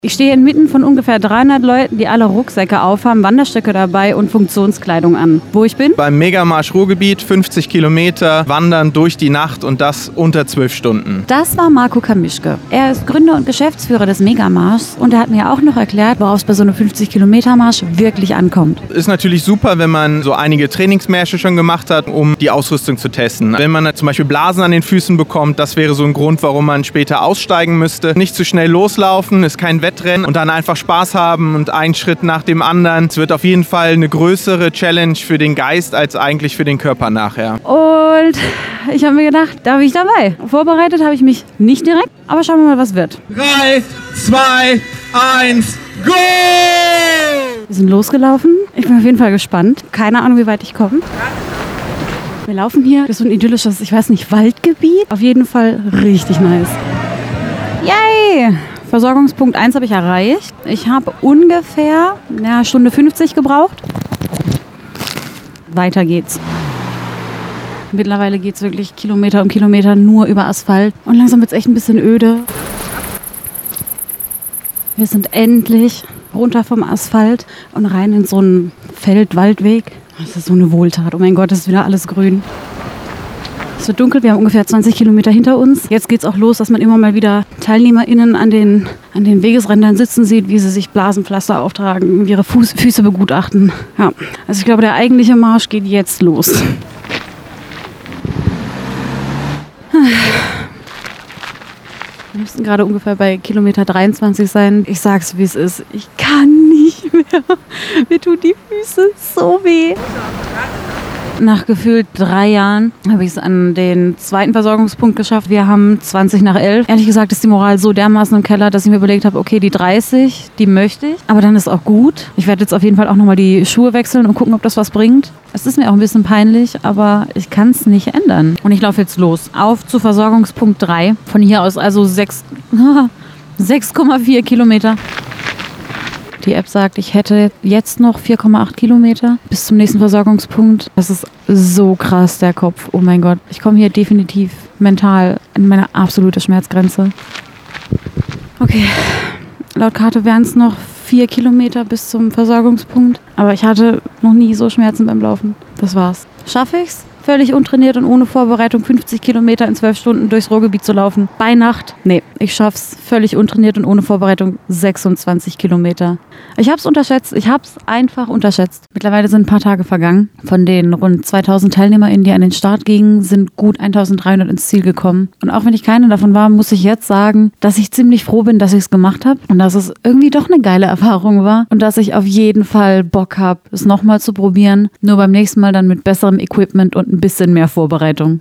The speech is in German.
Ich stehe inmitten von ungefähr 300 Leuten, die alle Rucksäcke aufhaben, Wanderstöcke dabei und Funktionskleidung an. Wo ich bin? Beim Megamarsch Ruhrgebiet, 50 Kilometer, wandern durch die Nacht und das unter 12 Stunden. Das war Marco Kamischke. Er ist Gründer und Geschäftsführer des Megamarschs und er hat mir auch noch erklärt, worauf es bei so einem 50-Kilometer-Marsch wirklich ankommt. Ist natürlich super, wenn man so einige Trainingsmärsche schon gemacht hat, um die Ausrüstung zu testen. Wenn man zum Beispiel Blasen an den Füßen bekommt, das wäre so ein Grund, warum man später aussteigen müsste. Nicht zu schnell loslaufen, ist kein Wettrennen und dann einfach Spaß haben und einen Schritt nach dem anderen. Es wird auf jeden Fall eine größere Challenge für den Geist als eigentlich für den Körper nachher. Und ich habe mir gedacht, da bin ich dabei. Vorbereitet habe ich mich nicht direkt, aber schauen wir mal, was wird. 3, 2, 1, go! Wir sind losgelaufen. Ich bin auf jeden Fall gespannt. Keine Ahnung, wie weit ich komme. Wir laufen hier durch so ein idyllisches, ich weiß nicht, Waldgebiet. Auf jeden Fall richtig nice. Yay! Versorgungspunkt 1 habe ich erreicht. Ich habe ungefähr eine Stunde 50 gebraucht. Weiter geht's. Mittlerweile geht es wirklich Kilometer um Kilometer nur über Asphalt. Und langsam wird es echt ein bisschen öde. Wir sind endlich runter vom Asphalt und rein in so einen Feld-Waldweg. Das ist so eine Wohltat. Oh mein Gott, es ist wieder alles grün. Es wird dunkel, wir haben ungefähr 20 Kilometer hinter uns. Jetzt geht es auch los, dass man immer mal wieder TeilnehmerInnen an den Wegesrändern sitzen sieht, wie sie sich Blasenpflaster auftragen, ihre Füße begutachten. Ja, also ich glaube, der eigentliche Marsch geht jetzt los. Wir müssten gerade ungefähr bei Kilometer 23 sein. Ich sag's, wie es ist. Ich kann nicht mehr. Mir tun die Füße so weh. Nach gefühlt 3 Jahren habe ich es an den zweiten Versorgungspunkt geschafft. Wir haben 20 nach 11. Ehrlich gesagt ist die Moral so dermaßen im Keller, dass ich mir überlegt habe, okay, die 30, die möchte ich. Aber dann ist auch gut. Ich werde jetzt auf jeden Fall auch nochmal die Schuhe wechseln und gucken, ob das was bringt. Es ist mir auch ein bisschen peinlich, aber ich kann es nicht ändern. Und ich laufe jetzt los. Auf zu Versorgungspunkt 3. Von hier aus also 6,4 Kilometer. Die App sagt, ich hätte jetzt noch 4,8 Kilometer bis zum nächsten Versorgungspunkt. Das ist so krass, der Kopf. Oh mein Gott. Ich komme hier definitiv mental an meine absolute Schmerzgrenze. Okay, laut Karte wären es noch 4 Kilometer bis zum Versorgungspunkt. Aber ich hatte noch nie so Schmerzen beim Laufen. Das war's. Schaffe ich's? Völlig untrainiert und ohne Vorbereitung 50 Kilometer in 12 Stunden durchs Ruhrgebiet zu laufen. Bei Nacht? Nee, ich schaff's völlig untrainiert und ohne Vorbereitung 26 Kilometer. Ich hab's unterschätzt. Ich hab's einfach unterschätzt. Mittlerweile sind ein paar Tage vergangen. Von den rund 2000 TeilnehmerInnen, die an den Start gingen, sind gut 1300 ins Ziel gekommen. Und auch wenn ich keine davon war, muss ich jetzt sagen, dass ich ziemlich froh bin, dass ich es gemacht habe und dass es irgendwie doch eine geile Erfahrung war und dass ich auf jeden Fall Bock habe, es nochmal zu probieren. Nur beim nächsten Mal dann mit besserem Equipment und ein bisschen mehr Vorbereitung.